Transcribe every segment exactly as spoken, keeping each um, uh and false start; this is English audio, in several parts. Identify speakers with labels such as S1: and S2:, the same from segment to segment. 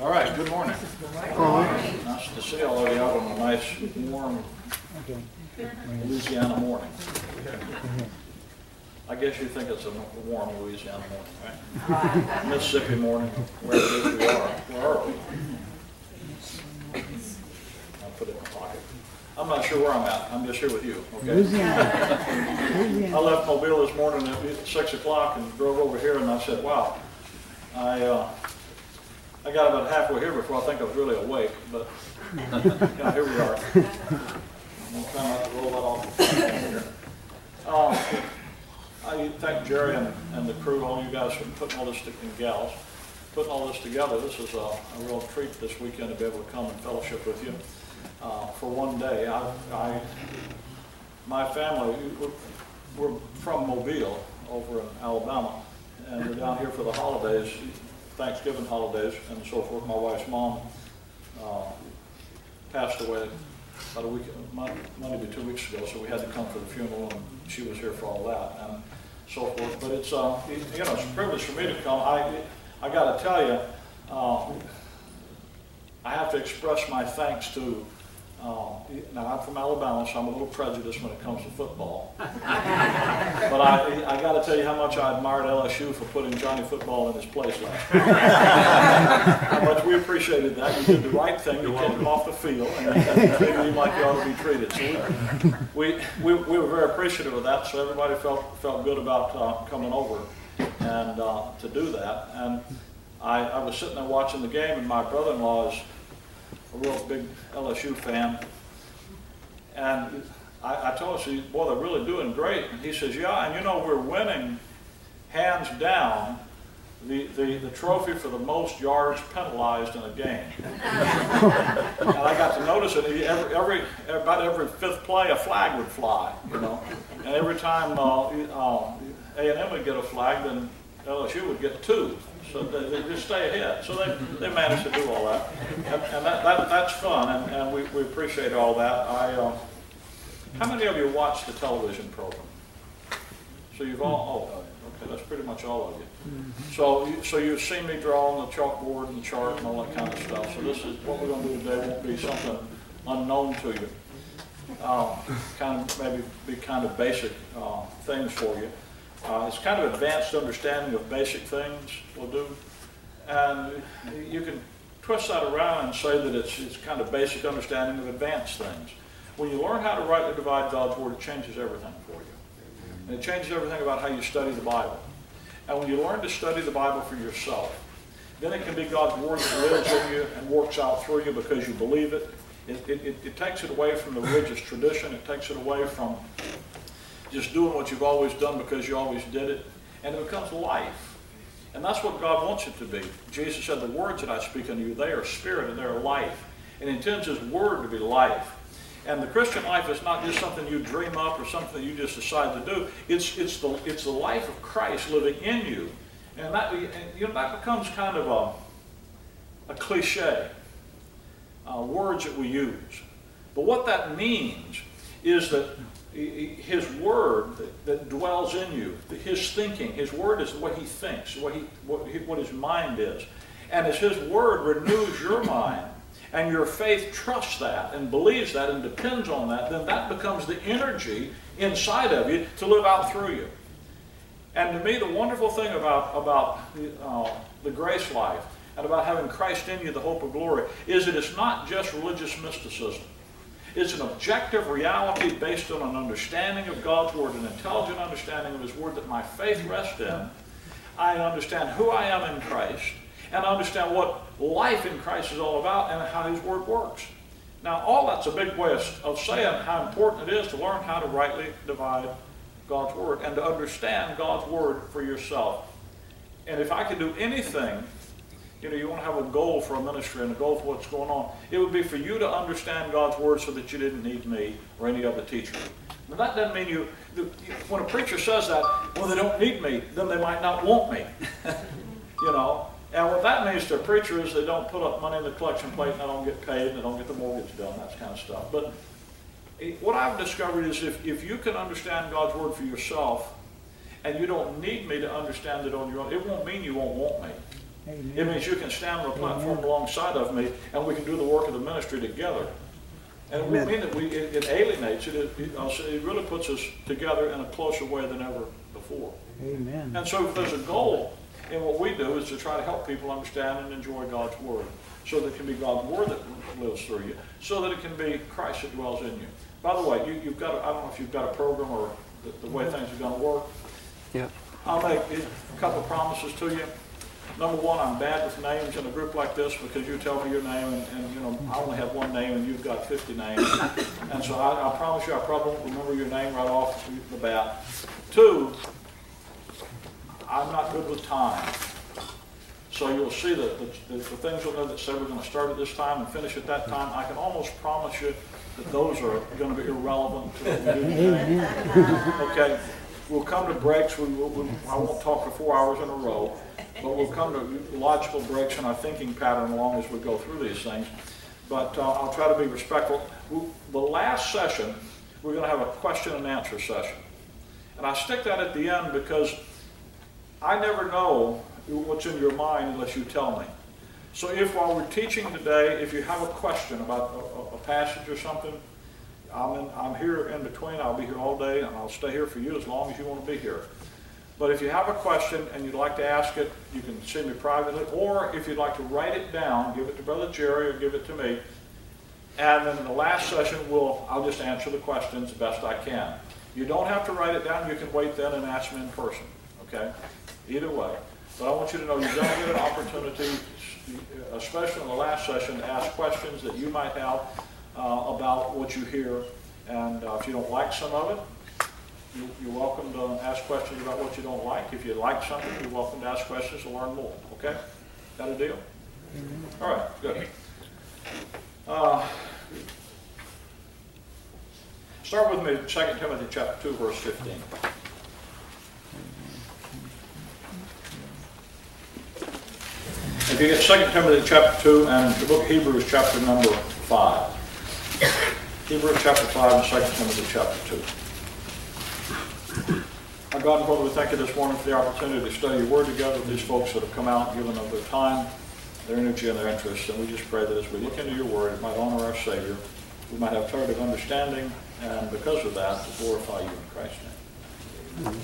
S1: All right, good morning. Good morning. Nice to see all of you out on a nice, warm Louisiana morning. I guess you think it's a warm Louisiana morning, right? Mississippi morning, where it is we are. Where are we? I'll put it in my pocket. I'm not sure where I'm at. I'm just here with you, okay? Louisiana. I left Mobile this morning at six o'clock and drove over here, and I said, wow, I uh, I got about halfway here before I think I was really awake, but yeah, here we are. I'm going to try not to roll that off the front here. Um, I thank Jerry and, and the crew, all you guys for putting all this, and gals, putting all this together. This is a, a real treat this weekend to be able to come and fellowship with you uh, for one day. I, I, my family, we're from Mobile over in Alabama, and we're down here for the holidays, Thanksgiving holidays and so forth. My wife's mom uh, passed away about a week, Monday to two weeks ago, so we had to come for the funeral, and she was here for all that and so forth. But it's, uh, you know, it's a privilege for me to come. I, I got to tell you, uh, I have to express my thanks to. Uh, now I'm from Alabama, so I'm a little prejudiced when it comes to football. But I, I got to tell you how much I admired L S U for putting Johnny Football in his place last year. How much we appreciated that. You did the right thing. You kicked him off the field, and you treated him like you ought to be treated. So we, we, we, we were very appreciative of that. So everybody felt felt good about uh, coming over and uh, to do that. And I, I was sitting there watching the game, and my brother-in-law is a real big L S U fan, and I, I told him, boy, they're really doing great. And he says, yeah, and you know, we're winning hands down the, the, the trophy for the most yards penalized in a game. And I got to notice it. Every, every, about every fifth play, a flag would fly, you know. And every time uh, uh, A and M would get a flag, then L S U would get two. So they, they just stay ahead. So they, they managed to do all that. And, and that, that, that's fun, and, and we, we appreciate all that. I, uh, how many of you watch the television program? So you've all, oh, okay, that's pretty much all of you. So, so you've seen me draw on the chalkboard and the chart and all that kind of stuff. So this is, what we're going to do today won't be something unknown to you. Uh, kind of, maybe be kind of basic uh, things for you. Uh, it's kind of advanced understanding of basic things we'll do. And you can twist that around and say that it's, it's kind of basic understanding of advanced things. When you learn how to rightly divide God's Word, it changes everything for you. And it changes everything about how you study the Bible. And when you learn to study the Bible for yourself, then it can be God's Word that lives in you and works out through you because you believe it. It, it, it, it takes it away from the religious tradition. It takes it away from just doing what you've always done because you always did it, and it becomes life. And that's what God wants it to be. Jesus said, the words that I speak unto you, they are spirit and they are life. And he intends his word to be life. And the Christian life is not just something you dream up or something that you just decide to do. It's, it's, the, it's the life of Christ living in you. And that, and, you know, that becomes kind of a, a cliche, uh, words that we use. But what that means is that his word that, that dwells in you, his thinking, his word is what he thinks, what, he, what, he, what his mind is. And as his word renews your mind, and your faith trusts that and believes that and depends on that, then that becomes the energy inside of you to live out through you. And to me, the wonderful thing about, about uh, the grace life and about having Christ in you, the hope of glory, is that it's not just religious mysticism. It's an objective reality based on an understanding of God's Word, an intelligent understanding of his Word that my faith rests in. I understand who I am in Christ, and I understand what life in Christ is all about and how his Word works. Now, all that's a big way of, of saying how important it is to learn how to rightly divide God's Word and to understand God's Word for yourself. And if I could do anything, you know, you want to have a goal for a ministry and a goal for what's going on, it would be for you to understand God's Word so that you didn't need me or any other teacher. Now, that doesn't mean you, when a preacher says that, well, they don't need me, then they might not want me. You know, and what that means to a preacher is they don't put up money in the collection plate and they don't get paid and they don't get the mortgage done, that kind of stuff. But what I've discovered is if, if you can understand God's Word for yourself and you don't need me to understand it on your own, it won't mean you won't want me.
S2: Amen.
S1: It means you can stand on the platform Amen. Alongside of me, and we can do the work of the ministry together. And it won't mean that we, it, it alienates it. It, it, it really puts us together in a closer way than ever before.
S2: Amen.
S1: And so if there's a goal in what we do is to try to help people understand and enjoy God's Word, so that it can be God's Word that lives through you, so that it can be Christ that dwells in you. By the way, you, you've got, a, I don't know if you've got a program or the, the way things are going to work.
S3: Yeah.
S1: I'll make a couple of promises to you. Number one, I'm bad with names in a group like this because you tell me your name, and, and you know I only have one name and you've got fifty names. And so I, I promise you I probably won't remember your name right off the bat. Two, I'm not good with time. So you'll see that the, the, the things you'll know that say we're going to start at this time and finish at that time, I can almost promise you that those are going to be irrelevant to what we do today. Okay, we'll come to breaks. We, we, we, I won't talk for four hours in a row, but we'll come to logical breaks in our thinking pattern along as we go through these things. But uh, I'll try to be respectful. We, the last session, we're going to have a question and answer session. And I stick that at the end because I never know what's in your mind unless you tell me. So if while we're teaching today, if you have a question about a, a passage or something, I'm, in, I'm here in between. I'll be here all day, and I'll stay here for you as long as you want to be here. But if you have a question and you'd like to ask it, you can see me privately, or if you'd like to write it down, give it to Brother Jerry or give it to me. And then in the last session, we'll, I'll just answer the questions the best I can. You don't have to write it down. You can wait then and ask me in person, okay? Either way. But I want you to know you're going to get an opportunity, especially in the last session, to ask questions that you might have uh, about what you hear. And uh, if you don't like some of it, you, you're welcome to ask questions about what you don't like. If you like something, you're welcome to ask questions to learn more. Okay? Got a deal? Mm-hmm. All right, good. Uh, start with me, Second Timothy chapter two, verse fifteen. If you get Second Timothy chapter two and the book of Hebrews chapter number five. Hebrews chapter five and Second Timothy chapter two. Our God and Father, we thank you this morning for the opportunity to study your word together with these folks that have come out and given of their time, their energy, and their interest. And we just pray that as we look into your word, it might honor our Savior. We might have clarity of understanding, and because of that, to glorify you in Christ's name.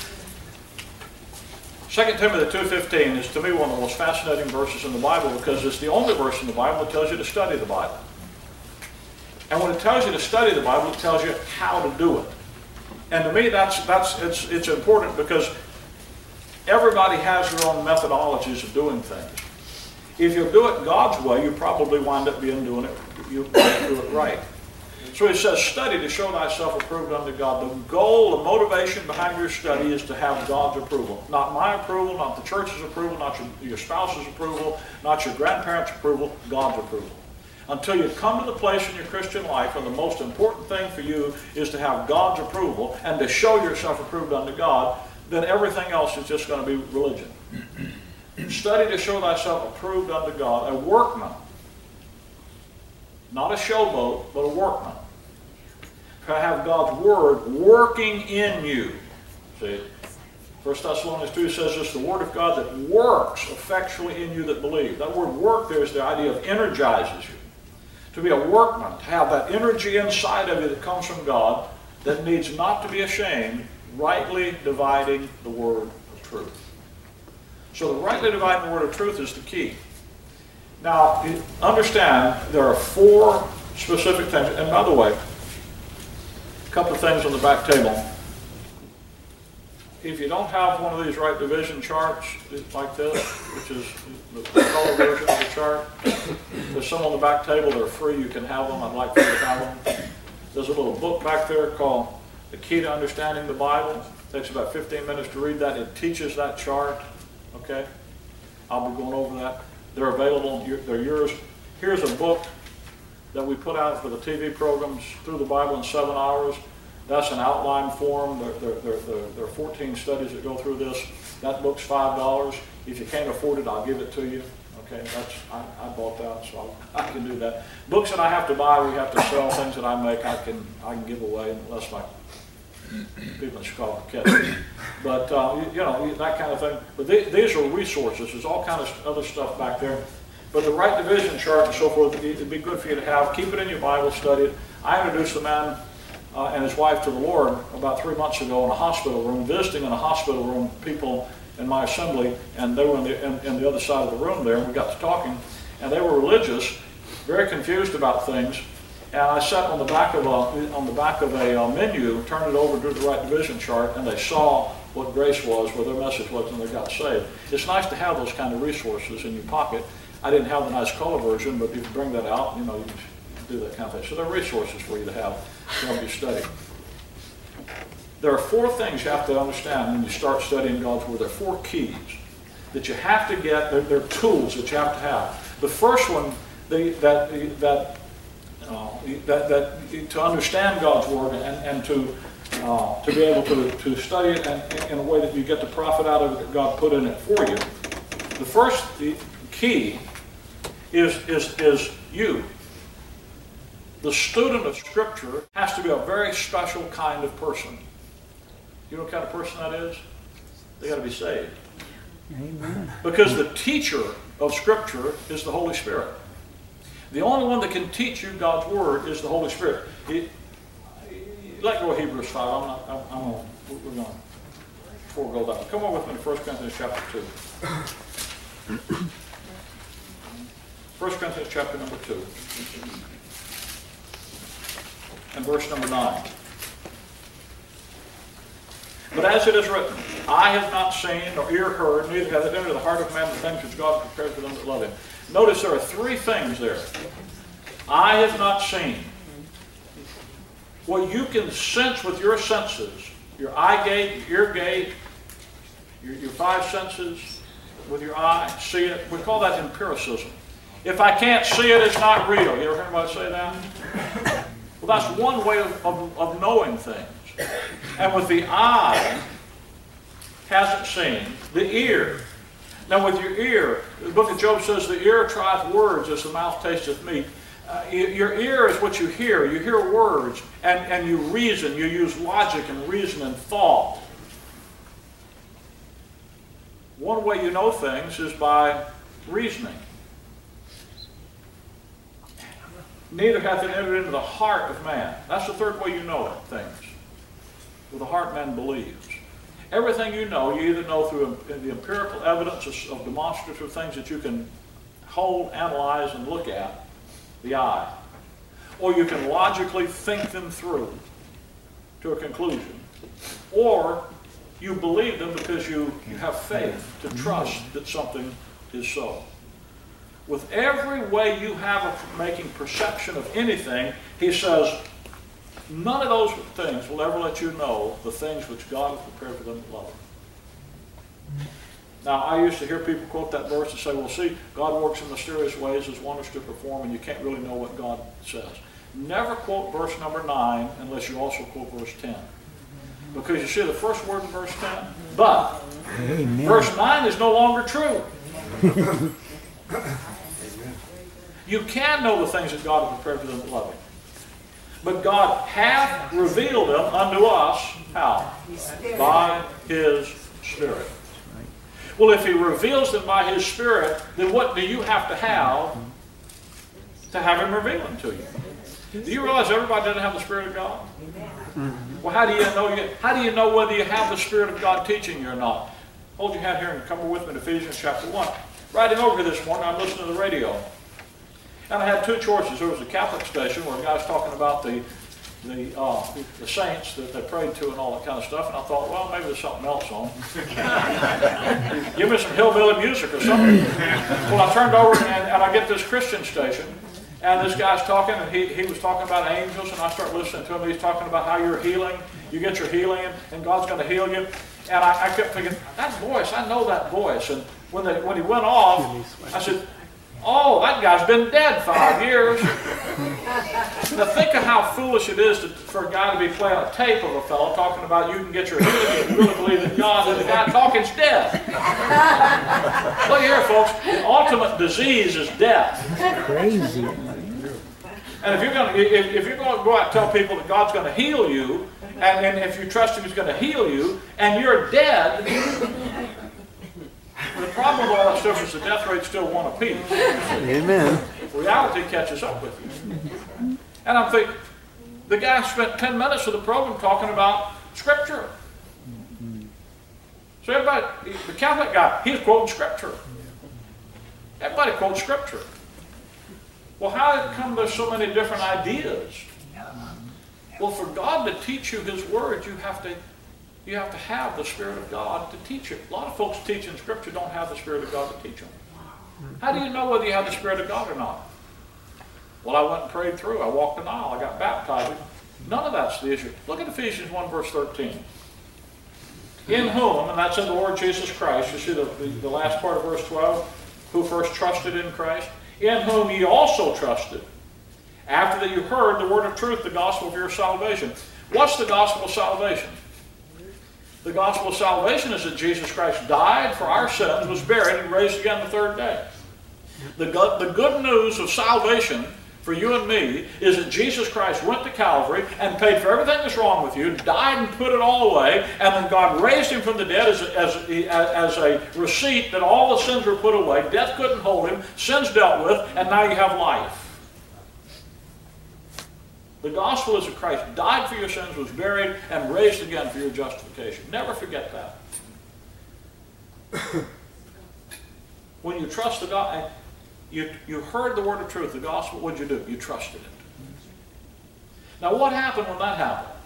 S1: Second Timothy two fifteen is to me one of the most fascinating verses in the Bible because it's the only verse in the Bible that tells you to study the Bible. And when it tells you to study the Bible, it tells you how to do it. And to me, that's, that's, it's, it's important because everybody has their own methodologies of doing things. If you do it God's way, you probably wind up being doing it, you do it right. So it says, study to show thyself approved unto God. The goal, the motivation behind your study is to have God's approval. Not my approval, not the church's approval, not your, your spouse's approval, not your grandparents' approval, God's approval. Until you come to the place in your Christian life where the most important thing for you is to have God's approval and to show yourself approved unto God, then everything else is just going to be religion. Study to show thyself approved unto God, a workman. Not a showboat, but a workman. To have God's word working in you. See, First Thessalonians two says this, the word of God that works effectually in you that believe. That word work there is the idea of energizes you. To be a workman, to have that energy inside of you that comes from God that needs not to be ashamed, rightly dividing the word of truth. So the rightly dividing the word of truth is the key. Now, understand there are four specific things. And by the way, a couple of things on the back table. If you don't have one of these right division charts like this, which is the color version of the chart, there's some on the back table. They're free. You can have them. I'd like for you to have them. There's a little book back there called The Key to Understanding the Bible. It takes about fifteen minutes to read that. It teaches that chart. Okay? I'll be going over that. They're available. They're yours. Here's a book that we put out for the T V programs, Through the Bible in Seven Hours. That's an outline form. There, there, there, there, there are fourteen studies that go through this. That book's five dollars. If you can't afford it, I'll give it to you. Okay, that's I, I bought that, so I, I can do that. Books that I have to buy, we have to sell. Things that I make, I can I can give away unless my People in Chicago catch it. But, uh, you, you know, that kind of thing. But they, these are resources. There's all kinds of other stuff back there. But the right division chart and so forth, it'd be good for you to have. Keep it in your Bible, study it. I introduced a man uh, and his wife to the Lord about three months ago in a hospital room, visiting in a hospital room, people in my assembly, and they were in the, in, in the other side of the room there, and we got to talking, and they were religious, very confused about things. And I sat on the back of a, on the back of a uh, menu, turned it over, drew the right division chart, and they saw what grace was, what their message was, and they got saved. It's nice to have those kind of resources in your pocket. I didn't have the nice color version, but you can bring that out, you know, you can do that kind of thing. So there are resources for you to have to help you study. There are four things you have to understand when you start studying God's Word. There are four keys that you have to get. They're, they're tools that you have to have. The first one, the, that, that Uh, that, that to understand God's Word and, and to uh, to be able to, to study it and, in a way that you get the profit out of it that God put in it for you. The first key is, is, is you. The student of Scripture has to be a very special kind of person. You know what kind of person that is? They got to be saved. Amen. Because the teacher of Scripture is the Holy Spirit. The only one that can teach you God's Word is the Holy Spirit. He, let go of Hebrews five. I'm not, I'm, I'm gonna, we're going to forego that. Come on with me to First Corinthians chapter two. First Corinthians chapter number two. And verse number nine. But as it is written, eye has not seen, nor ear heard, neither hath it entered the heart of man the things which God prepared for them that love him. Notice there are three things there. Eye has not seen. What you can sense with your senses, your eye gate, your ear gate, your, your five senses with your eye, see it. We call that empiricism. If I can't see it, it's not real. You ever heard anybody say that? Well, that's one way of, of, of knowing things. And with the eye, hasn't seen, the ear. Now with your ear, the book of Job says, the ear trieth words as the mouth tasteth meat. Uh, your ear is what you hear. You hear words, and, and you reason. You use logic and reason and thought. One way you know things is by reasoning. Neither hath it entered into the heart of man. That's the third way you know things. With the heart man believes. Everything you know, you either know through the empirical evidence of, of demonstrative things that you can hold, analyze, and look at, the eye. Or you can logically think them through to a conclusion. Or you believe them because you, you have faith to trust that something is so. With every way you have of making perception of anything, he says, none of those things will ever let you know the things which God has prepared for them to love. Now, I used to hear people quote that verse and say, well, see, God works in mysterious ways, His wonders to perform, and you can't really know what God says. Never quote verse number nine unless you also quote verse ten. Because you see the first word in verse ten? But. Amen. Verse nine is no longer true. You can know the things that God has prepared for them that love Him. But God hath revealed them unto us, how? By His Spirit. Well, if He reveals them by His Spirit, then what do you have to have to have Him reveal them to you? Do you realize everybody doesn't have the Spirit of God? Well, how do you know you, how do you know whether you have the Spirit of God teaching you or not? Hold your hand here and come with me to Ephesians chapter one. Riding over here this morning, I'm listening to the radio. And I had two choices. There was a Catholic station where a guy's talking about the the, uh, the saints that they prayed to and all that kind of stuff. And I thought, well, maybe there's something else on. Give me some hillbilly music or something. Well, I turned over and, and I get this Christian station. And this guy's talking, and he, he was talking about angels, and I start listening to him. He's talking about how you're healing. You get your healing, and God's going to heal you. And I, I kept thinking, that voice, I know that voice. And when, they, when he went off, I said, oh, that guy's been dead five years. Now think of how foolish it is to, for a guy to be playing a tape of a fellow talking about you can get your healing if you really believe in God, and the guy talking's dead. Look here, folks. The ultimate disease is death. Crazy. And if you're going to if, if you're going to go out and tell people that God's going to heal you, And, and if you trust Him, He's going to heal you, and you're dead, the problem with all that stuff is the death rate's still one apiece.
S2: Amen.
S1: Reality catches up with you. And I'm thinking, the guy spent ten minutes of the program talking about Scripture. So everybody, the Catholic guy, he's quoting Scripture. Everybody quotes Scripture. Well, how did it come there's so many different ideas? Well, for God to teach you His Word, you have to you have to have the Spirit of God to teach it. A lot of folks teaching Scripture don't have the Spirit of God to teach them. How do you know whether you have the Spirit of God or not? Well, I went and prayed through. I walked an aisle. I got baptized. None of that's the issue. Look at Ephesians one, verse thirteen. In whom, and that's in the Lord Jesus Christ, you see the, the, the last part of verse twelve, who first trusted in Christ, in whom ye also trusted, after that you heard the word of truth, the gospel of your salvation. What's the gospel of salvation? The gospel of salvation is that Jesus Christ died for our sins, was buried, and raised again the third day. The good, the good news of salvation for you and me is that Jesus Christ went to Calvary and paid for everything that's wrong with you, died and put it all away, and then God raised Him from the dead as a, as, a, as a receipt that all the sins were put away, death couldn't hold Him, sins dealt with, and now you have life. The gospel is that Christ died for your sins, was buried, and raised again for your justification. Never forget that. When you trust the God, you, you heard the word of truth, the gospel, what did you do? You trusted it. Now what happened when that happened?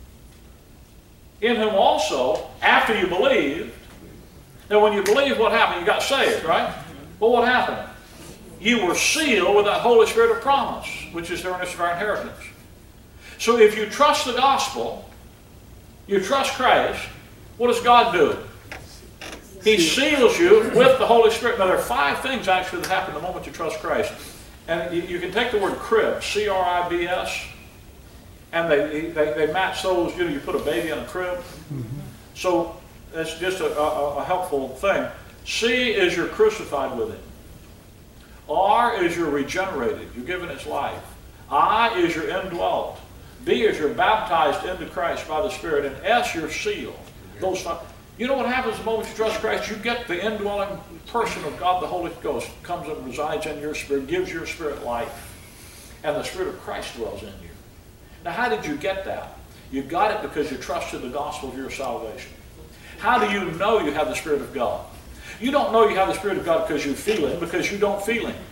S1: In whom also, after you believed, now when you believed, what happened? You got saved, right? Well, what happened? You were sealed with that Holy Spirit of promise, which is the earnest of our inheritance. So if you trust the gospel, you trust Christ, what does God do? He seals you with the Holy Spirit. Now there are five things actually that happen the moment you trust Christ. And you, you can take the word crib, C R I B S, and they, they, they match those, you know, you put a baby in a crib. Mm-hmm. So that's just a, a, a helpful thing. C is you're crucified with Him. R is you're regenerated, you're given His life. I is you're indwelt. B is you're baptized into Christ by the Spirit. And S, you're sealed. Those five. You know what happens the moment you trust Christ? You get the indwelling person of God, the Holy Ghost, comes and resides in your spirit, gives your spirit life. And the Spirit of Christ dwells in you. Now how did you get that? You got it because you trusted the gospel of your salvation. How do you know you have the Spirit of God? You don't know you have the Spirit of God because you feel Him, because you don't feel Him.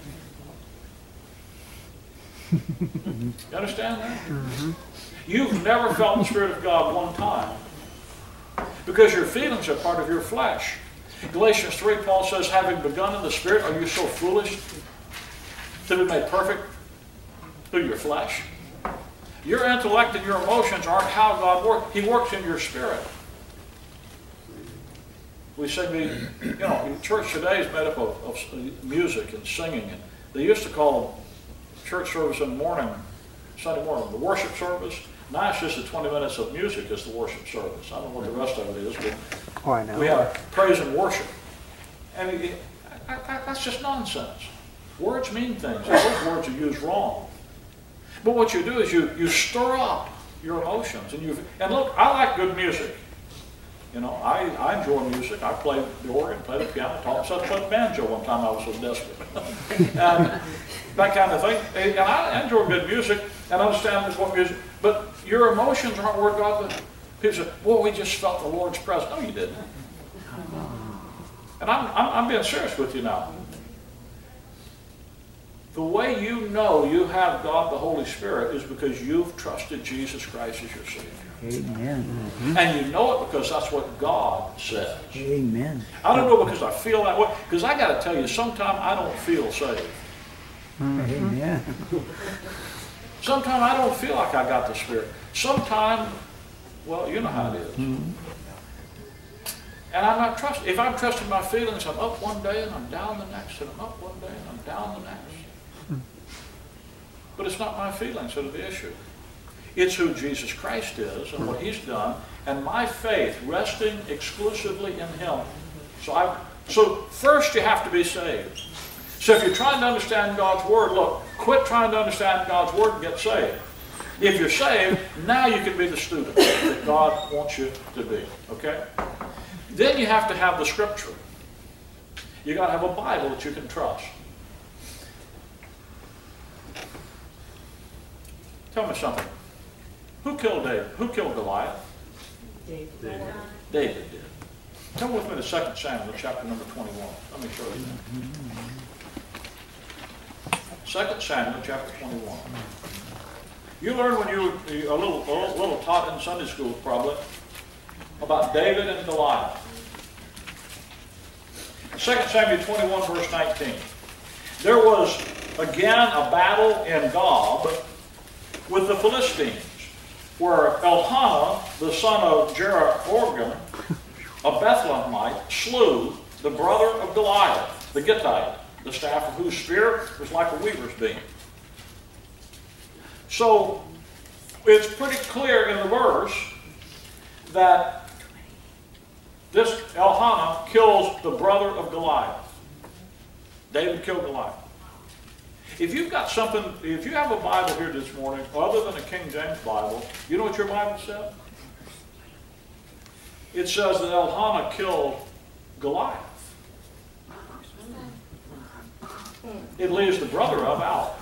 S1: You understand that? Mm-hmm. You've never felt the Spirit of God one time because your feelings are part of your flesh. Galatians three, Paul says, having begun in the Spirit, are you so foolish to be made perfect through your flesh? Your intellect and your emotions aren't how God works. He works in your spirit. We sing the, you know, church today is made up of, of music and singing. And they used to call church service in the morning, Sunday morning, the worship service. Now it's just the twenty minutes of music is the worship service. I don't know what the rest of it is, but
S2: oh, I know.
S1: We have praise and worship. And it, it, I, I, that's just nonsense. Words mean things. Those words are used wrong. But what you do is you, you stir up your emotions. And, you and look, I like good music. You know, I, I enjoy music. I play the organ, play the piano, taught myself to play the banjo one time I was so desperate. and that kind of thing. And I enjoy good music and understand what music, but your emotions aren't where God, people say, well, we just felt the Lord's presence. No, you didn't. And I'm, I'm, I'm being serious with you now. The way you know you have God the Holy Spirit is because you've trusted Jesus Christ as your Savior.
S2: Amen. Mm-hmm.
S1: And you know it because that's what God says.
S2: Amen.
S1: I don't know because I feel that way. Because I got to tell you, sometimes I don't feel saved.
S2: Amen.
S1: Sometimes I don't feel like I got the Spirit. Sometimes, well, you know how it is. Mm-hmm. And I'm not trusting. If I'm trusting my feelings, I'm up one day and I'm down the next, and I'm up one day and I'm down the next. But it's not my feelings that are the issue. It's who Jesus Christ is and what He's done, and my faith resting exclusively in Him. So, I, so first you have to be saved. So if you're trying to understand God's Word, look, quit trying to understand God's Word and get saved. If you're saved, now you can be the student that God wants you to be, okay? Then you have to have the Scripture. You got to have a Bible that you can trust. Tell me something. Who killed David? Who killed Goliath?
S3: David.
S1: David did. Come with me to Second Samuel, chapter number twenty-one. Let me show you that. Second Samuel, chapter twenty-one. You learned when you were a little, a little taught in Sunday school, probably, about David and Goliath. Second Samuel twenty-one, verse nineteen. There was again a battle in Gob with the Philistines, where Elkanah, the son of Jeroboam, a Bethlehemite, slew the brother of Goliath, the Gittite, the staff of whose spear was like a weaver's beam. So it's pretty clear in the verse that this Elkanah kills the brother of Goliath. David killed Goliath. If you've got something, if you have a Bible here this morning, other than a King James Bible, you know what your Bible says? It says that Elkanah killed Goliath. It leaves the brother of out.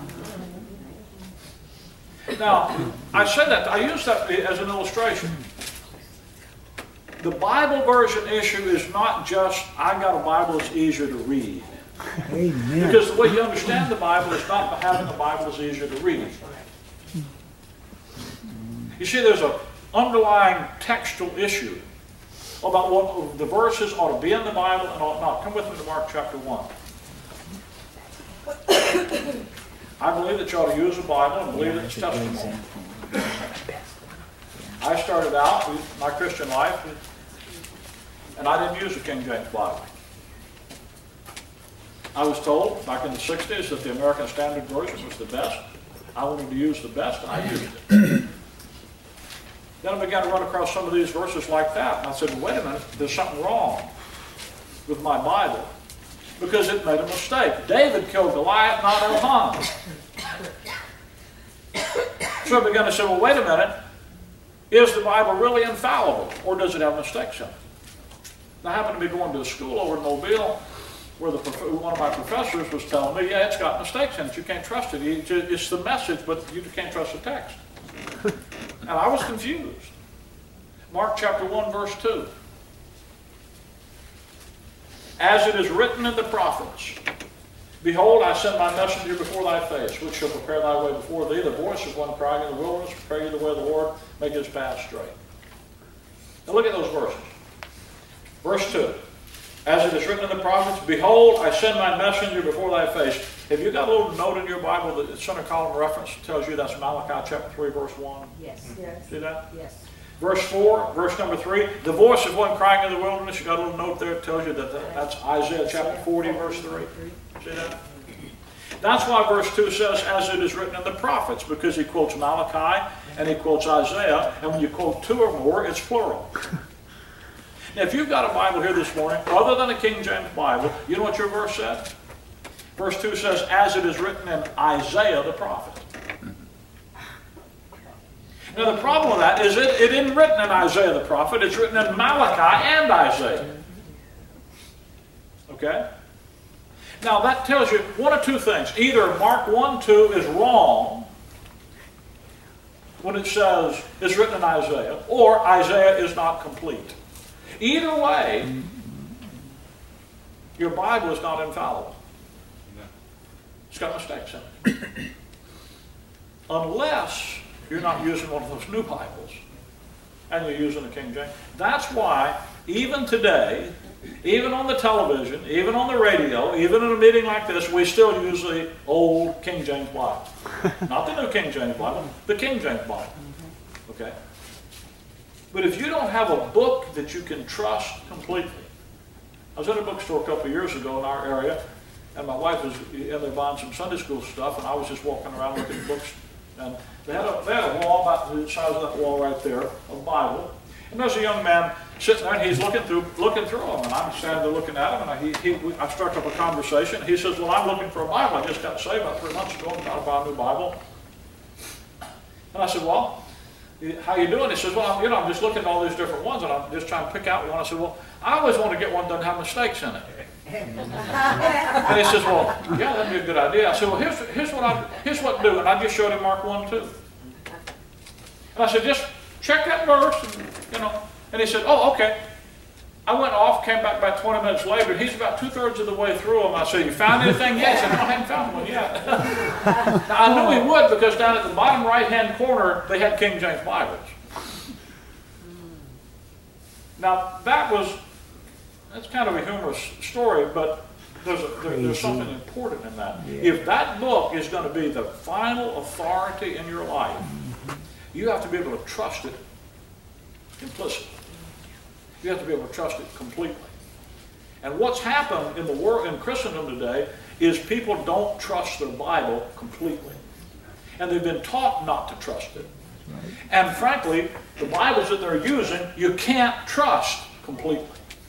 S1: Now, I said that, I use that as an illustration. The Bible version issue is not just, I got a Bible that's easier to read.
S2: Amen.
S1: Because the way you understand the Bible is not by having the Bible that's easier to read. You see, there's an underlying textual issue about what the verses ought to be in the Bible and ought not. Come with me to Mark chapter one. I believe that you ought to use a Bible and believe that it's testimony. I started out with my Christian life, and I didn't use the King James Bible. I was told back in the sixties that the American Standard Version was the best. I wanted to use the best, and I used it. Then I began to run across some of these verses like that, and I said, well, wait a minute, there's something wrong with my Bible, because it made a mistake. David killed Goliath, not Elkanah. So I began to say, well, wait a minute, is the Bible really infallible, or does it have mistakes in it? And I happened to be going to a school over in Mobile, where the, one of my professors was telling me, yeah, it's got mistakes in it, you can't trust it. It's the message, but you can't trust the text. And I was confused. Mark chapter one, verse two. As it is written in the prophets, behold, I send my messenger before thy face, which shall prepare thy way before thee. The voice of one crying in the wilderness, prepare you the way of the Lord, make his path straight. Now look at those verses. Verse two. As it is written in the prophets, behold, I send my messenger before thy face. Have you got a little note in your Bible that the center column reference tells you that's Malachi chapter three, verse one?
S3: Yes. Yes.
S1: See that?
S3: Yes.
S1: Verse four, verse number three, the voice of one crying in the wilderness. You got a little note there that tells you that that's Isaiah chapter forty, verse three. See that? That's why verse two says, as it is written in the prophets, because he quotes Malachi and he quotes Isaiah, and when you quote two or more, it's plural. Now, if you've got a Bible here this morning, other than a King James Bible, you know what your verse said? Verse two says, as it is written in Isaiah the prophet. Now, the problem with that is it, it isn't written in Isaiah the prophet, it's written in Malachi and Isaiah. Okay? Now, that tells you one of two things. Either Mark one two is wrong when it says it's written in Isaiah, or Isaiah is not complete. Either way, your Bible is not infallible. It's got mistakes in it. Unless you're not using one of those new Bibles and you're using the King James. That's why, even today, even on the television, even on the radio, even in a meeting like this, we still use the old King James Bible. Not the new King James Bible, the King James Bible. Okay? But if you don't have a book that you can trust completely. I was at a bookstore a couple of years ago in our area, and my wife was in there buying some Sunday school stuff, and I was just walking around looking at books. And they had a, they had a wall about the size of that wall right there, a Bible. And there's a young man sitting there, and he's looking through looking through them. And I'm standing there looking at him, and I, he, he, I struck up a conversation. He says, well, I'm looking for a Bible. I just got saved about three months ago and got to buy a new Bible. And I said, well, how you doing? He says, well, I'm, you know, I'm just looking at all these different ones, and I'm just trying to pick out one. I said, well, I always want to get one that doesn't have mistakes in it. And he says, well, yeah, that'd be a good idea. I said, well, here's, here's what I here's what to do. And I just showed him Mark one two. And I said, just check that verse, and, you know. And he said, oh, okay. I went off, came back about twenty minutes later. He's about two-thirds of the way through them. I said, you found anything yet? He said, no, I haven't found one yet. Now, I knew he would, because down at the bottom right-hand corner, they had King James Bibles. Now, that was, that's kind of a humorous story, but there's, a, there, there's something important in that. Yeah. If that book is going to be the final authority in your life, you have to be able to trust it implicitly. You have to be able to trust it completely. And what's happened in the world, in Christendom today, is people don't trust their Bible completely. And they've been taught not to trust it. Right. And frankly, the Bibles that they're using, you can't trust completely.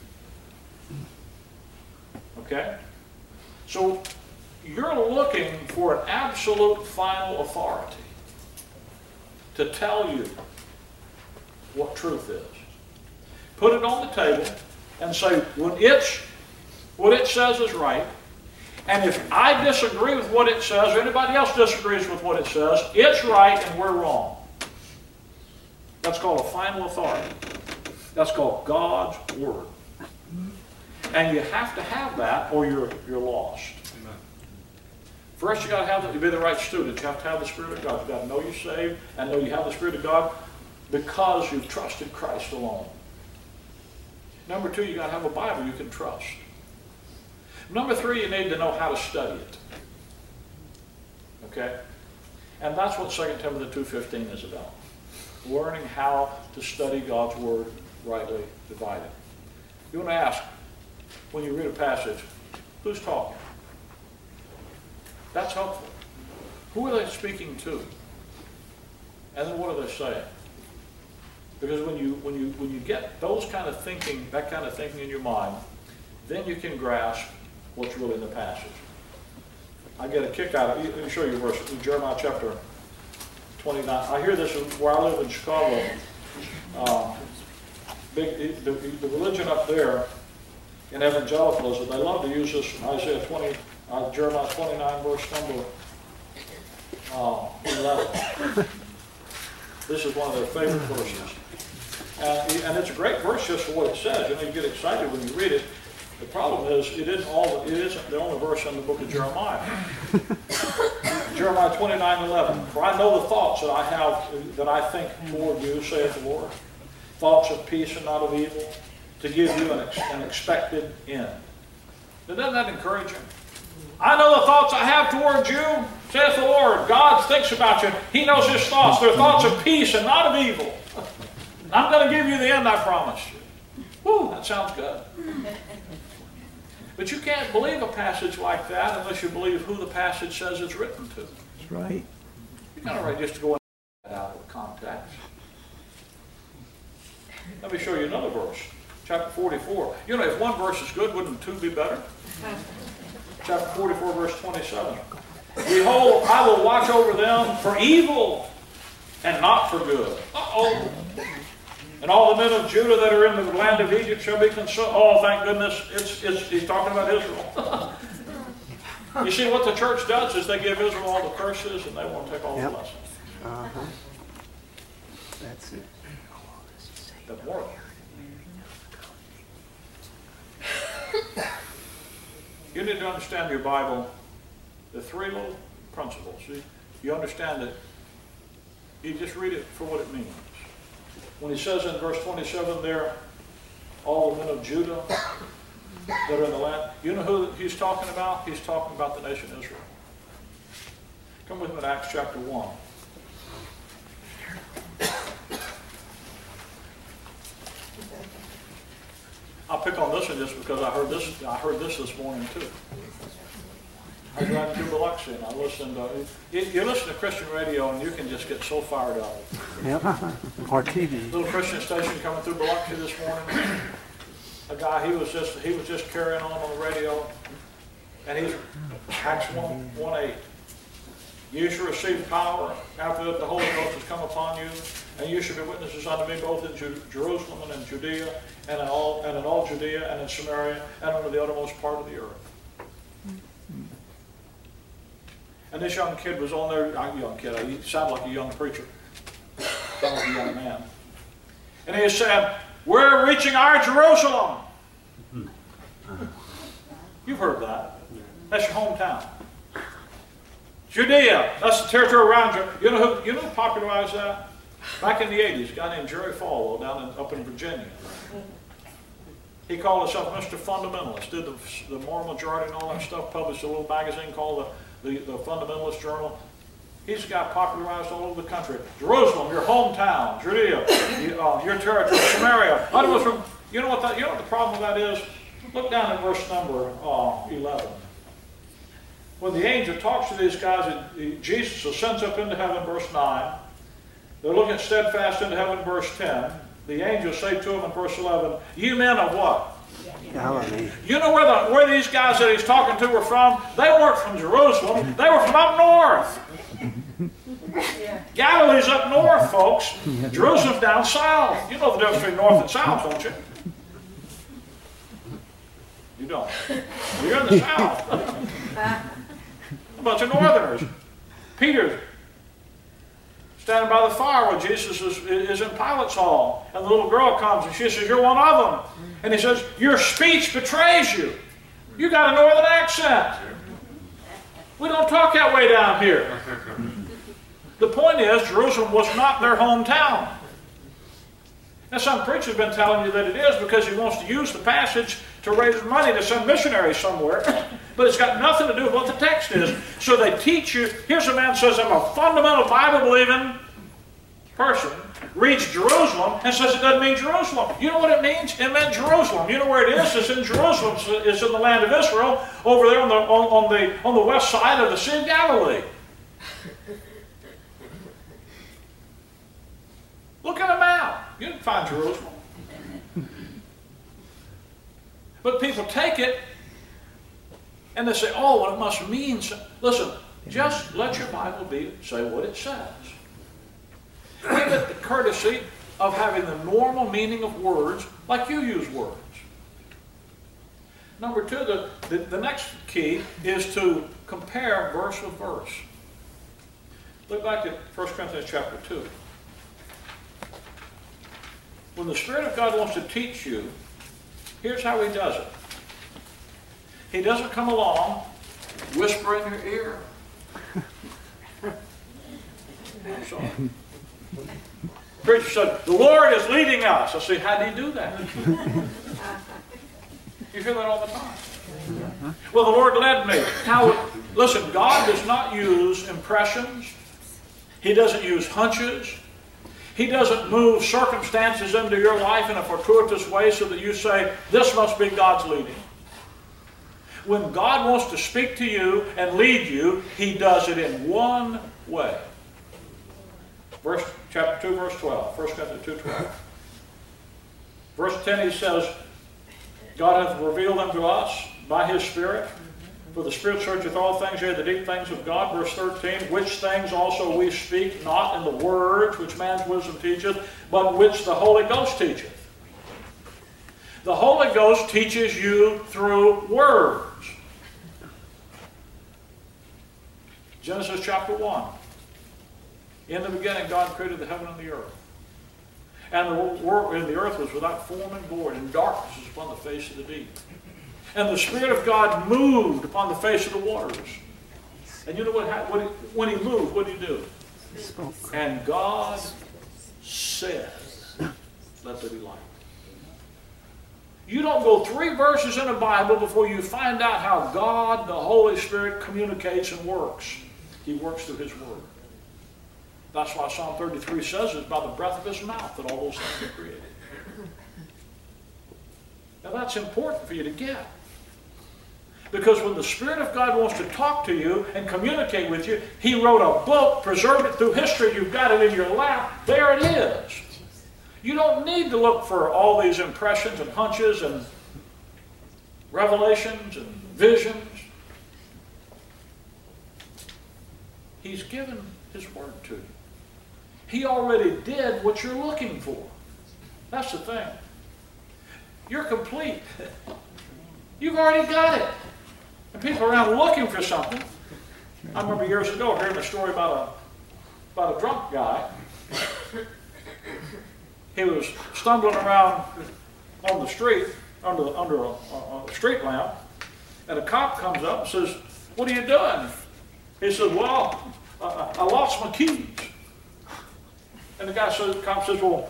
S1: Okay? So you're looking for an absolute final authority to tell you what truth is. Put it on the table and say, when it's, what it says is right, and if I disagree with what it says, or anybody else disagrees with what it says, it's right and we're wrong. That's called a final authority. That's called God's Word. And you have to have that or you're, you're lost. Amen. First, you got to have the, you be the right student. You have to have the Spirit of God. You've got to know you're saved and know you have the Spirit of God because you've trusted Christ alone. Number two, you got to have a Bible you can trust. Number three, you need to know how to study it. Okay? And that's what Second Timothy two fifteen is about. Learning how to study God's Word rightly divided. You want to ask, when you read a passage, who's talking? That's helpful. Who are they speaking to? And then what are they saying? Because when you, when you, when you get those kind of thinking, that kind of thinking in your mind, then you can grasp what's really in the passage. I get a kick out of it. Let me show you a verse in Jeremiah chapter twenty-nine. I hear this where I live in Chicago. Um, big, the, the religion up there in evangelicalism, they love to use this from Isaiah twenty, uh, Jeremiah twenty-nine, verse number uh, eleven. This is one of their favorite verses. And, and it's a great verse just for what it says. You know, you get excited when you read it. The problem is, it isn't all. It isn't the only verse in the book of Jeremiah. Jeremiah twenty-nine eleven. For I know the thoughts that I have, that I think toward you, saith the Lord. Thoughts of peace and not of evil, to give you an, ex an expected end. Now, doesn't that encourage you? I know the thoughts I have towards you, saith the Lord. God thinks about you. He knows His thoughts. They're thoughts of peace and not of evil. I'm going to give you the end I promised you. Whew, that sounds good. But you can't believe a passage like that unless you believe who the passage says it's written to.
S2: That's right.
S1: You're not right just to go and out of context. Let me show you another verse. Chapter forty-four. You know, if one verse is good, wouldn't two be better? Chapter forty-four, verse twenty-seven. Behold, I will watch over them for evil and not for good. Uh-oh. And all the men of Judah that are in the land of Egypt shall be consumed. Oh, thank goodness, it's, it's, he's talking about Israel. You see, what the church does is they give Israel all the curses and they won't take all yep. the blessings.
S2: Uh-huh. That's it.
S1: Doesn't work. You need to understand your Bible, the three little principles. See, you understand it, you just read it for what it means. When he says in verse twenty-seven there, all the men of Judah that are in the land, you know who he's talking about? He's talking about the nation Israel. Come with me to Acts chapter one. I'll pick on this one just because I heard this. I heard this this morning too. I was driving to Biloxi and I listened. To, you, you listen to Christian radio and you can just get so fired up.
S2: Yep. Or T V.
S1: Little Christian station coming through Biloxi this morning. A guy, he was just he was just carrying on on the radio, and he's Acts one one eight. You shall receive power after that the Holy Ghost has come upon you, and you shall be witnesses unto me both in Ju Jerusalem and in Judea, and in all and in all Judea and in Samaria, and unto the uttermost part of the earth. And this young kid was on there. I'm a young kid. He sounded like a young preacher. Sounded like a young man. And he said, "We're reaching our Jerusalem." You've heard that. That's your hometown. Judea, that's the territory around you. You know who, you know who popularized that? Back in the eighties, a guy named Jerry Falwell down in, up in Virginia. He called himself Mister Fundamentalist, did the, the moral majority and all that stuff, published a little magazine called the, the, the Fundamentalist Journal. He's got popularized all over the country. Jerusalem, your hometown. Judea, uh, your territory. Samaria. I was from, you know what that, you know what the problem with that is? Look down at verse number uh, eleven. When the angel talks to these guys, Jesus ascends up into heaven, verse nine. They're looking steadfast into heaven, verse ten. The angel say to them in verse eleven, "You men of what?"
S2: Galilee.
S1: You know where, the, where these guys that he's talking to were from? They weren't from Jerusalem. They were from up north. Galilee's up north, folks. Jerusalem's down south. You know the difference between north and south, don't you? You don't. You're in the south. A bunch of northerners. Peter standing by the fire when Jesus is, is in Pilate's hall. And the little girl comes and she says, "You're one of them." And he says, "Your speech betrays you. You got a northern accent. We don't talk that way down here." The point is, Jerusalem was not their hometown. Now, some preacher's been telling you that it is because he wants to use the passage to raise money to send missionaries somewhere. But it's got nothing to do with what the text is. So they teach you, here's a man who says, "I'm a fundamental Bible-believing person," reads Jerusalem and says it doesn't mean Jerusalem. You know what it means? It meant Jerusalem. You know where it is? It's in Jerusalem. It's in the land of Israel, over there on the, on, on the, on the west side of the Sea of Galilee. Look at a map. You can find Jerusalem. But people take it and they say, "Oh, well, it must mean so." Listen, just let your Bible be say what it says. Give it the courtesy of having the normal meaning of words like you use words. Number two, the, the, the next key is to compare verse with verse. Look back at First Corinthians chapter two. When the Spirit of God wants to teach you, here's how He does it. He doesn't come along, whisper in your ear. I'm sorry. Preacher said, "The Lord is leading us." I say, "How do you do that?" You hear that all the time. "Well, the Lord led me." How? Listen, God does not use impressions. He doesn't use hunches. He doesn't move circumstances into your life in a fortuitous way so that you say, "This must be God's leading." When God wants to speak to you and lead you, He does it in one way. Verse, chapter two, verse twelve. First Corinthians two, twelve. Verse ten, he says, "God hath revealed unto us by His Spirit. For the Spirit searcheth all things, yea, the deep things of God." Verse thirteen, "Which things also we speak, not in the words which man's wisdom teacheth, but which the Holy Ghost teacheth." The Holy Ghost teaches you through words. Genesis chapter one. "In the beginning God created the heaven and the earth. And the, world, and the earth was without form and void, and darkness was upon the face of the deep. And the Spirit of God moved upon the face of the waters." And you know what happened? When he, when he moved, what did He do?
S2: He spoke.
S1: "And God said, let there be light." You don't go three verses in the Bible before you find out how God, the Holy Spirit, communicates and works. He works through His Word. That's why Psalm thirty-three says it's by the breath of His mouth that all those things are created. Now that's important for you to get. Because when the Spirit of God wants to talk to you and communicate with you, He wrote a book, preserved it through history, you've got it in your lap, there it is. You don't need to look for all these impressions and hunches and revelations and visions. He's given His Word to you. He already did what you're looking for. That's the thing. You're complete. You've already got it. And people are around looking for something. I remember years ago hearing a story about a, about a drunk guy. He was stumbling around on the street under, under a, a, a street lamp, and a cop comes up and says, "What are you doing?" He said, "Well, I, I lost my keys." And the guy says, the cop says, "Well,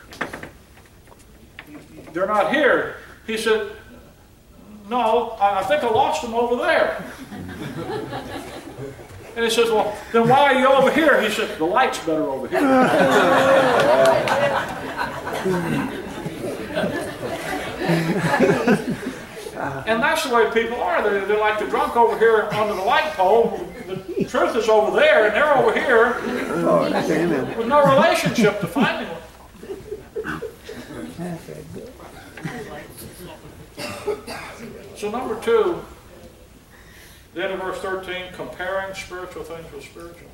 S1: they're not here." He said, "No, I, I think I lost them over there." And he says, "Well, then why are you over here?" He said, "The light's better over here." And that's the way people are. They're, they're like the drunk over here under the light pole. The truth is over there, and they're over here with no relationship to finding one. So number two, the end of verse thirteen, comparing spiritual things with spiritual.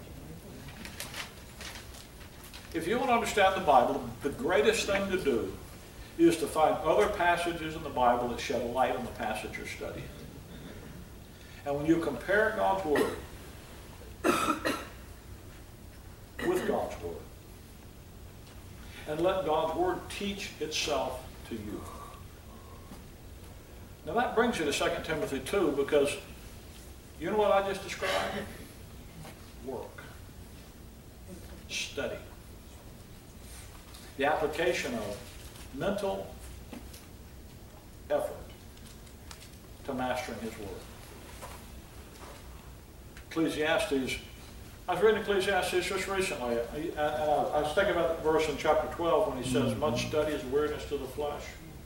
S1: If you want to understand the Bible, the greatest thing to do is to find other passages in the Bible that shed a light on the passage you're studying. And when you compare God's Word with God's Word, and let God's Word teach itself to you. Now that brings you to Second Timothy two, because you know what I just described? Work. Study. The application of mental effort to mastering His Word. Ecclesiastes, I was reading Ecclesiastes just recently, and I was thinking about the verse in chapter twelve when he says, "Much study is weariness to the flesh."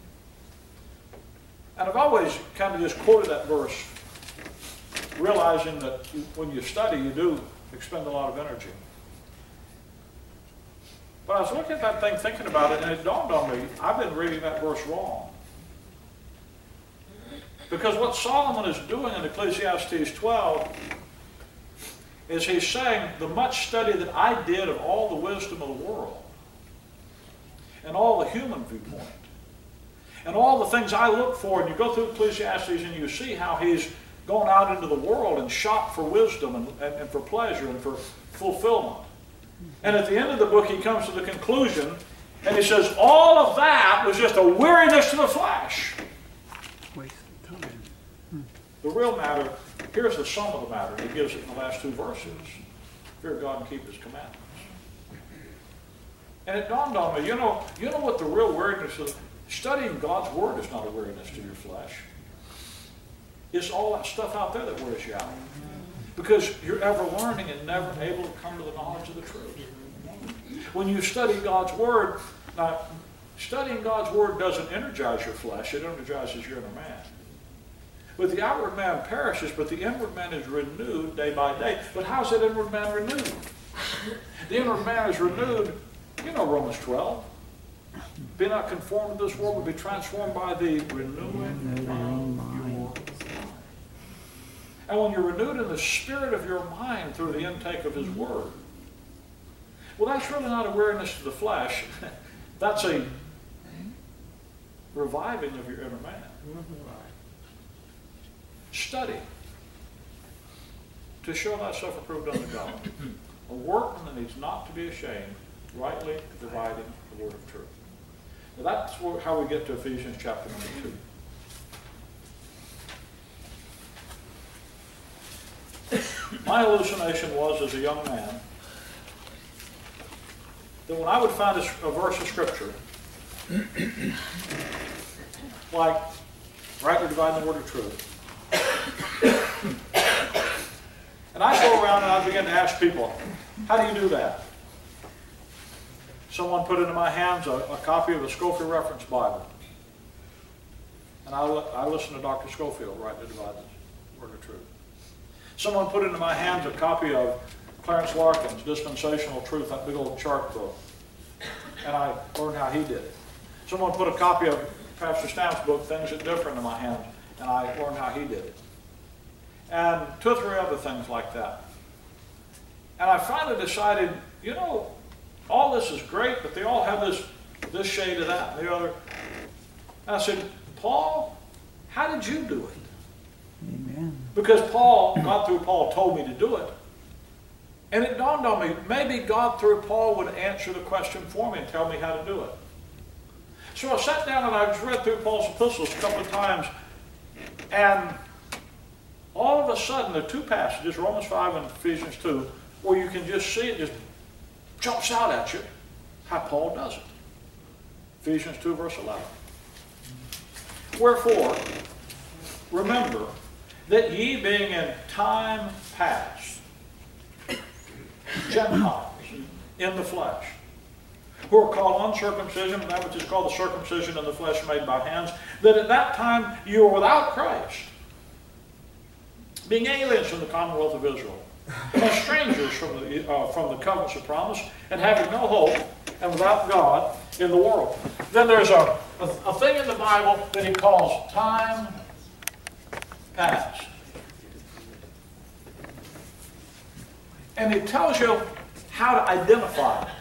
S1: And I've always kind of just quoted that verse, realizing that when you study, you do expend a lot of energy. But I was looking at that thing, thinking about it, and it dawned on me, I've been reading that verse wrong. Because what Solomon is doing in Ecclesiastes twelve is he's saying the much study that I did of all the wisdom of the world, and all the human viewpoint, and all the things I look for, and you go through Ecclesiastes and you see how he's gone out into the world and shopped for wisdom and, and, and for pleasure and for fulfillment. And at the end of the book, he comes to the conclusion, and he says, all of that was just a weariness to the flesh.
S2: Waste of time. Hmm.
S1: The real matter, here's the sum of the matter. He gives it in the last two verses. Fear God and keep His commandments. And it dawned on me, you know, you know what the real weariness is? Studying God's Word is not a weariness to your flesh. It's all that stuff out there that wears you out. Because you're ever learning and never able to come to the knowledge of the truth. When you study God's Word, now, studying God's Word doesn't energize your flesh, it energizes your inner man. But the outward man perishes, but the inward man is renewed day by day. But how's that inward man renewed? The inward man is renewed, you know Romans twelve. Be not conformed to this world, but be transformed by the renewing of your mind. And when you're renewed in the spirit of your mind through the intake of His Word, well, that's really not a weariness to the flesh. That's a reviving of your inner man. Study to show thyself approved unto God, a workman that needs not to be ashamed, rightly dividing the word of truth. Now that's how we get to Ephesians chapter number two. My hallucination was, as a young man, that when I would find a, a verse of Scripture, like rightly dividing the word of truth, and I'd go around and I'd begin to ask people, how do you do that? Someone put into my hands a, a copy of the Scofield Reference Bible. And I, I listened to Doctor Scofield, rightly divide the word of truth. Someone put into my hands a copy of Clarence Larkin's Dispensational Truth, that big old chart book. And I learned how he did it. Someone put a copy of Pastor Stamp's book, Things That Differ, into my hands, and I learned how he did it. And two or three other things like that. And I finally decided, you know, all this is great, but they all have this, this shade of that and the other. And I said, Paul, how did you do it?
S2: Amen.
S1: Because Paul, God through Paul, told me to do it. And it dawned on me, maybe God through Paul would answer the question for me and tell me how to do it. So I sat down and I just read through Paul's epistles a couple of times, and all of a sudden, there are two passages, Romans five and Ephesians two, where you can just see it just jumps out at you how Paul does it. Ephesians two, verse eleven. Wherefore, remember that ye being in time past, Gentiles in the flesh, who are called uncircumcision, that which is called the circumcision in the flesh made by hands, that at that time you were without Christ, being aliens from the commonwealth of Israel, and strangers from the, uh, from the covenants of promise, and having no hope, and without God in the world. Then there's a, a, a thing in the Bible that he calls time past. And it tells you how to identify it.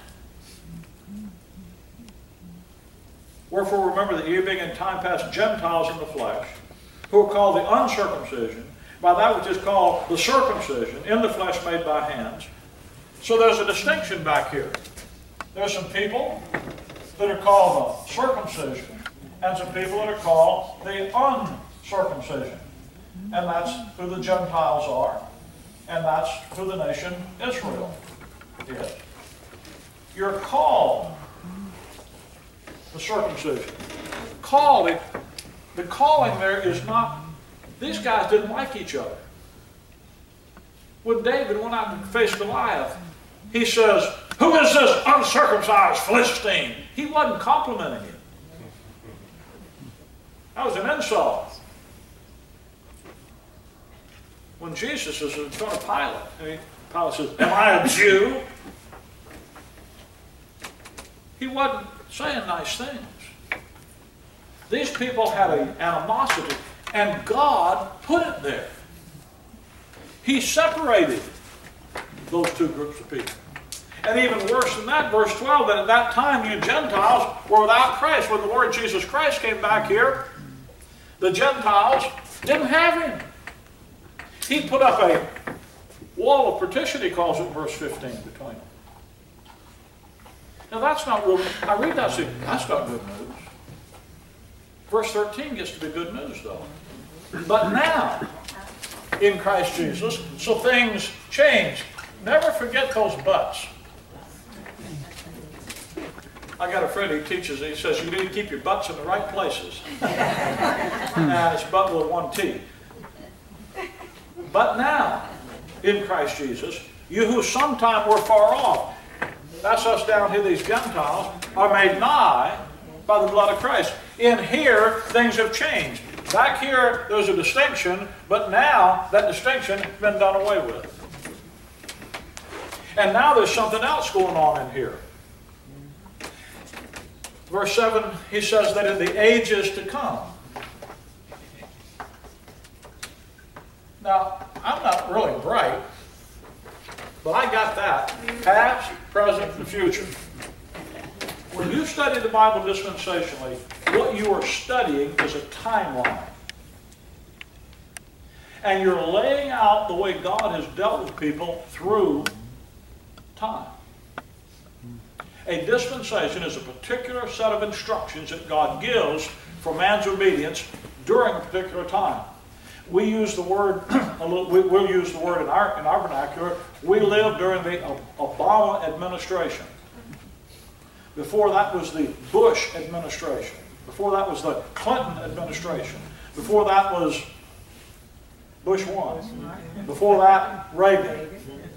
S1: Wherefore remember that ye being in time past Gentiles in the flesh, who are called the uncircumcision, by that which is called the circumcision, in the flesh made by hands. So there's a distinction back here. There's some people that are called the circumcision, and some people that are called the uncircumcision. And that's who the Gentiles are, and that's who the nation Israel is. You're called the circumcision. Calling, the calling there is not, these guys didn't like each other. When David went out and faced Goliath, he says, who is this uncircumcised Philistine? He wasn't complimenting him. That was an insult. When Jesus is in front of Pilate, and he, Pilate says, am I a Jew? He wasn't saying nice things. These people had an animosity, and God put it there. He separated those two groups of people. And even worse than that, verse twelve, that at that time you Gentiles were without Christ. When the Lord Jesus Christ came back here, the Gentiles didn't have him. He put up a wall of partition, he calls it in verse fifteen, between them. Now that's not real. I read that and say, that's not good news. Verse thirteen gets to be good news though. But now, in Christ Jesus, so things change. Never forget those buts. I got a friend who teaches, he says you need to keep your butts in the right places. And it's butt with one T. But now, in Christ Jesus, you who sometime were far off, that's us down here, these Gentiles, are made nigh by the blood of Christ. In here, things have changed. Back here, there's a distinction, but now that distinction has been done away with. And now there's something else going on in here. Verse seven, he says that in the ages to come. Now, I'm not really bright, but I got that. Past, present, and future. When you study the Bible dispensationally, what you are studying is a timeline. And you're laying out the way God has dealt with people through time. A dispensation is a particular set of instructions that God gives for man's obedience during a particular time. We use the word, a little, we, we'll use the word in our, in our vernacular, we lived during the Obama administration. Before that was the Bush administration. Before that was the Clinton administration. Before that was Bush one. Before that, Reagan.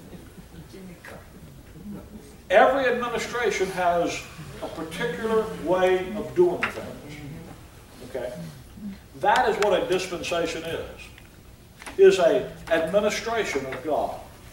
S1: Every administration has a particular way of doing things. Okay? That is what a dispensation is. Is a administration of God.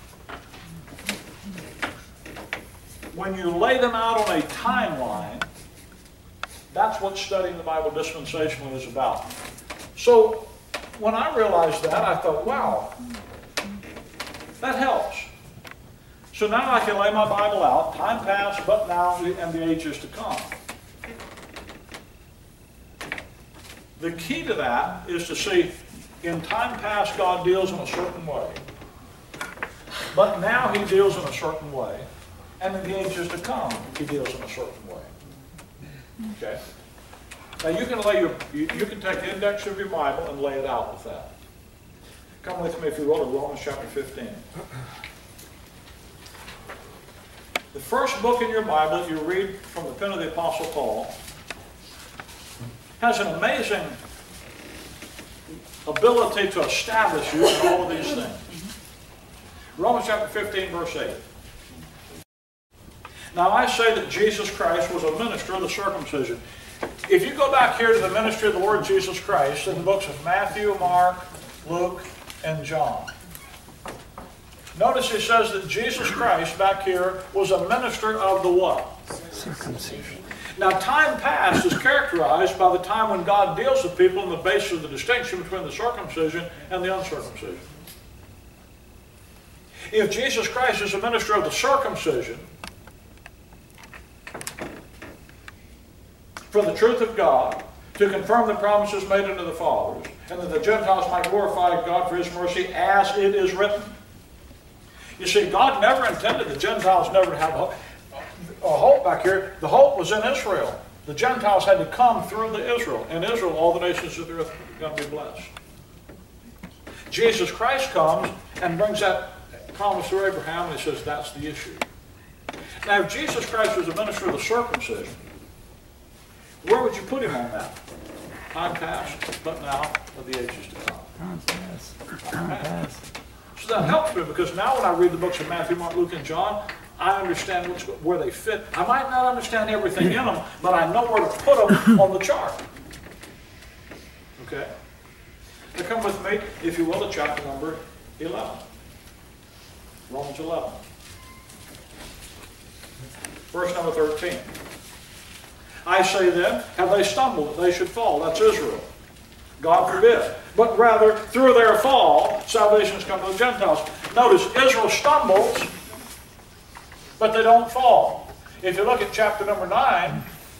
S1: When you lay them out on a timeline, that's what studying the Bible dispensationally is about. So when I realized that, I thought, wow, that helps. So now I can lay my Bible out, time past, but now, and the ages to come. The key to that is to see, in time past, God deals in a certain way. But now he deals in a certain way. And in the ages to come, he deals in a certain way. Okay? Now you can lay your, you, you can take the index of your Bible and lay it out with that. Come with me, if you will, to Romans chapter fifteen. The first book in your Bible that you read from the pen of the Apostle Paul has an amazing ability to establish you in all of these things. Romans chapter fifteen, verse eight. Now I say that Jesus Christ was a minister of the circumcision. If you go back here to the ministry of the Lord Jesus Christ in the books of Matthew, Mark, Luke, and John, notice it says that Jesus Christ back here was a minister of the what?
S2: Circumcision.
S1: Now, time past is characterized by the time when God deals with people on the basis of the distinction between the circumcision and the uncircumcision. If Jesus Christ is a minister of the circumcision, for the truth of God, to confirm the promises made unto the fathers, and that the Gentiles might glorify God for his mercy, as it is written. You see, God never intended the Gentiles never to have a hope. A hope back here. The hope was in Israel. The Gentiles had to come through the Israel. In Israel, all the nations of the earth are going to be blessed. Jesus Christ comes and brings that promise to Abraham, and he says that's the issue. Now, if Jesus Christ was a minister of the circumcision, where would you put him on that? Time past, but now, of the ages to come.
S2: Time past. Time past.
S1: So that helps me, because now when I read the books of Matthew, Mark, Luke, and John, I understand what's, where they fit. I might not understand everything in them, but I know where to put them on the chart. Okay? Now come with me, if you will, to chapter number eleven. Romans eleven. Verse number thirteen. I say then, have they stumbled that they should fall? That's Israel. God forbid. But rather, through their fall, salvation has come to the Gentiles. Notice, Israel stumbles, but they don't fall. If you look at chapter number nine,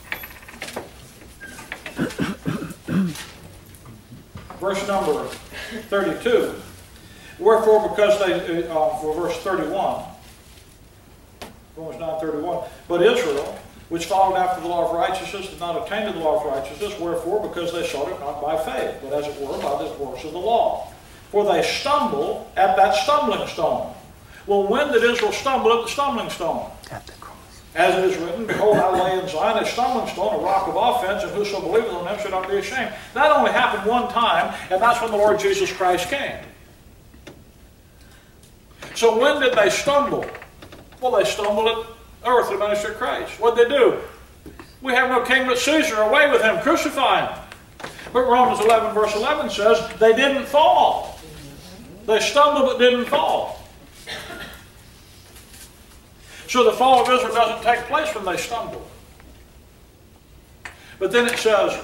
S1: verse number thirty-two, wherefore, because they, uh, for verse thirty-one, Romans nine thirty-one, but Israel, which followed after the law of righteousness, did not attain to the law of righteousness. Wherefore? Because they sought it not by faith, but as it were by the works of the law. For they stumble at that stumbling stone. Well, when did Israel stumble at the stumbling stone?
S2: At the cross.
S1: As it is written, behold, I lay in Zion a stumbling stone, a rock of offense, and whoso believeth on him should not be ashamed. That only happened one time, and that's when the Lord Jesus Christ came. So when did they stumble? Well, they stumbled at earthly ministry of Christ. What did they do? We have no king but Caesar. Away with him. Crucify him. But Romans eleven verse eleven says they didn't fall. They stumbled but didn't fall. So the fall of Israel doesn't take place when they stumble. But then it says,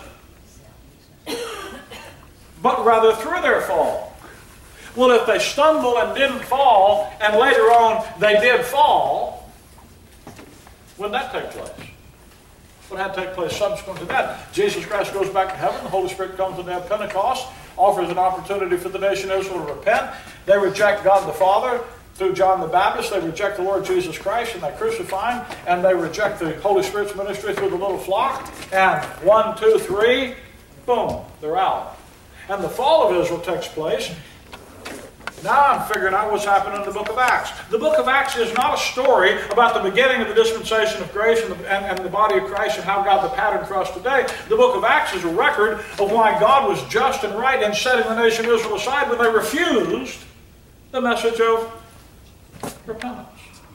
S1: but rather through their fall. Well, if they stumbled and didn't fall, and later on they did fall, when did that take place? What had to take place subsequent to that? Jesus Christ goes back to heaven. The Holy Spirit comes on the day of Pentecost, offers an opportunity for the nation of Israel to repent. They reject God the Father through John the Baptist. They reject the Lord Jesus Christ, and they crucify him. And they reject the Holy Spirit's ministry through the little flock. And one, two, three, boom, they're out. And the fall of Israel takes place. Now I'm figuring out what's happened in the book of Acts. The book of Acts is not a story about the beginning of the dispensation of grace and the, and, and the body of Christ and how God the pattern for us today. The book of Acts is a record of why God was just and right in setting the nation of Israel aside when they refused the message of repentance.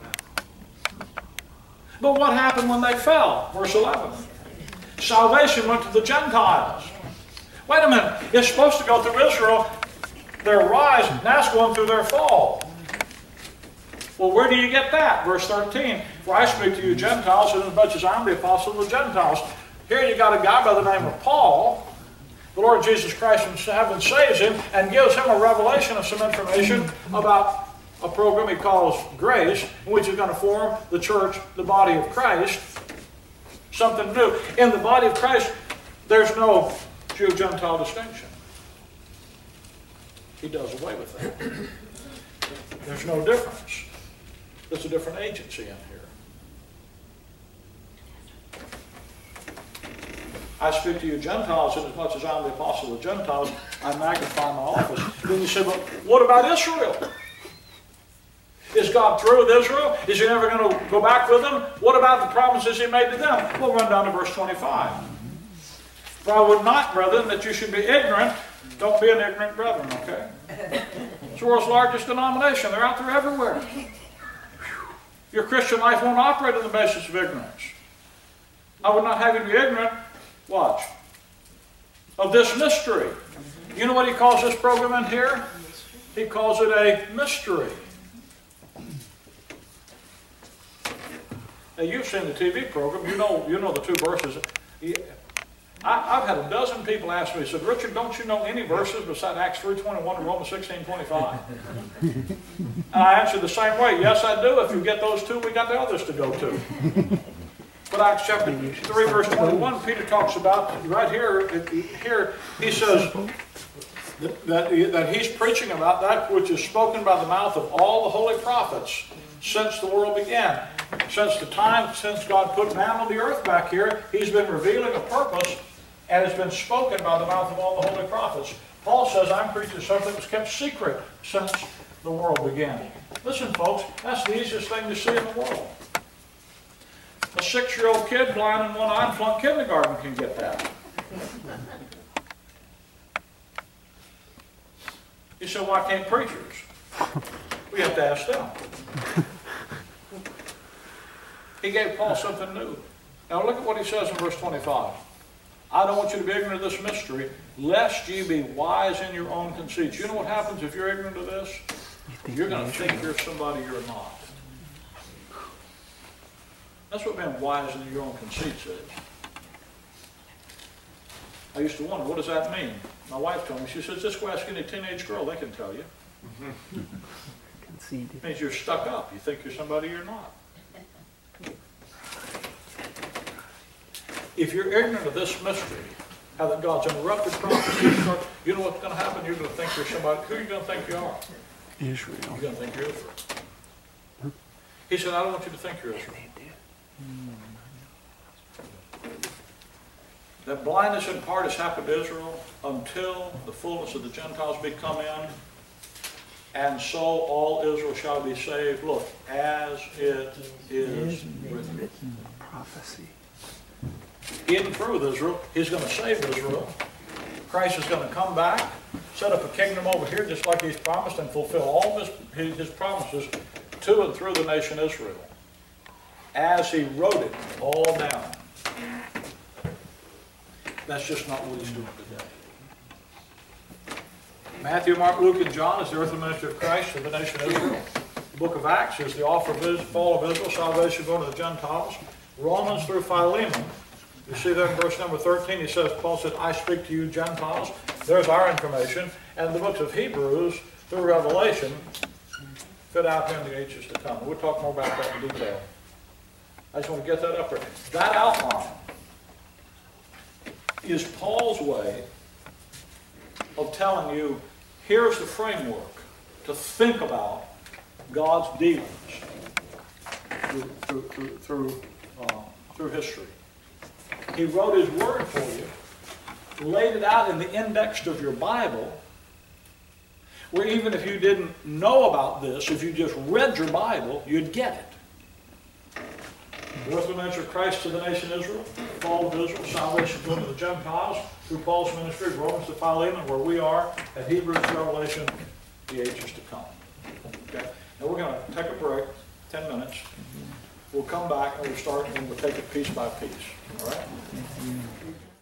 S1: But what happened when they fell? Verse eleven. Salvation went to the Gentiles. Wait a minute. It's supposed to go through Israel. Their rise, now it's going through their fall. Well, where do you get that? Verse thirteen, for I speak to you Gentiles, and as much as I'm the apostle of the Gentiles. Here you got a guy by the name of Paul. The Lord Jesus Christ from heaven saves him and gives him a revelation of some information about a program he calls Grace, which is going to form the church, the body of Christ. Something new. In the body of Christ, there's no Jew-Gentile distinction. He does away with that. There's no difference. There's a different agency in here. I speak to you Gentiles, and as much as I'm the apostle of the Gentiles, I magnify my office. Then you say, well, what about Israel? Is God through with Israel? Is he never going to go back with them? What about the promises he made to them? We'll run down to verse twenty-five. For I would not, brethren, that you should be ignorant. Don't be an ignorant brethren, okay? It's the world's largest denomination. They're out there everywhere. Your Christian life won't operate on the basis of ignorance. I would not have you be ignorant. Watch. Of this mystery. You know what he calls this program in here? He calls it a mystery. Now you've seen the T V program. You know, you know the two verses. I, I've had a dozen people ask me, said, Richard, don't you know any verses besides Acts three twenty-one and Romans sixteen twenty-five? And I answered the same way. Yes, I do. If you get those two, we got the others to go to. But Acts chapter three, verse twenty-one, Peter talks about, right here, here he says that, that, that he's preaching about that which is spoken by the mouth of all the holy prophets since the world began. Since the time, since God put man on the earth back here, he's been revealing a purpose and has been spoken by the mouth of all the holy prophets. Paul says, I'm preaching something that was kept secret since the world began. Listen, folks, that's the easiest thing to see in the world. A six-year-old kid, blind in one eye, and flunk kindergarten can get that. You say, why can't preachers? We have to ask them. He gave Paul something new. Now look at what he says in verse twenty-five. I don't want you to be ignorant of this mystery, lest ye be wise in your own conceits. You know what happens if you're ignorant of this? You're going to think you're somebody you're not. That's what being wise in your own conceits is. I used to wonder, what does that mean? My wife told me, she says, just go ask any teenage girl, they can tell you. It means you're stuck up. You think you're somebody you're not. If you're ignorant of this mystery, how that God's interrupted prophecy, you know what's going to happen? You're going to think you're somebody. Who are you going to think you are?
S2: Israel.
S1: You're going to think you're Israel. He said, I don't want you to think you're Israel. That blindness in part has happened to Israel until the fullness of the Gentiles be come in, and so all Israel shall be saved. Look, as it is written.
S2: Prophecy.
S1: He isn't through with Israel. He's going to save Israel. Christ is going to come back, set up a kingdom over here just like he's promised, and fulfill all his, his, his promises to and through the nation Israel, as he wrote it all down. That's just not what he's doing today. Matthew, Mark, Luke, and John is the earthly ministry of Christ to the nation Israel. The book of Acts is the offer of Israel, fall of Israel, salvation going to the Gentiles. Romans through Philemon. You see there in verse number thirteen, he says, Paul said, I speak to you Gentiles. There's our information. And the books of Hebrews through Revelation fit out here in the ages to come. We'll talk more about that in detail. I just want to get that up there. That outline is Paul's way of telling you, here's the framework to think about God's dealings through, through, through, through, uh, through history. He wrote his word for you, laid it out in the index of your Bible, where even if you didn't know about this, if you just read your Bible, you'd get it. The earthly ministry of Christ to the nation Israel, fall of Israel, salvation going to the Gentiles, through Paul's ministry, Romans to Philemon, where we are, at Hebrews to Revelation, the ages to come. Okay? Now we're going to take a break, ten minutes. We'll come back and we'll start and we'll take it piece by piece. All right?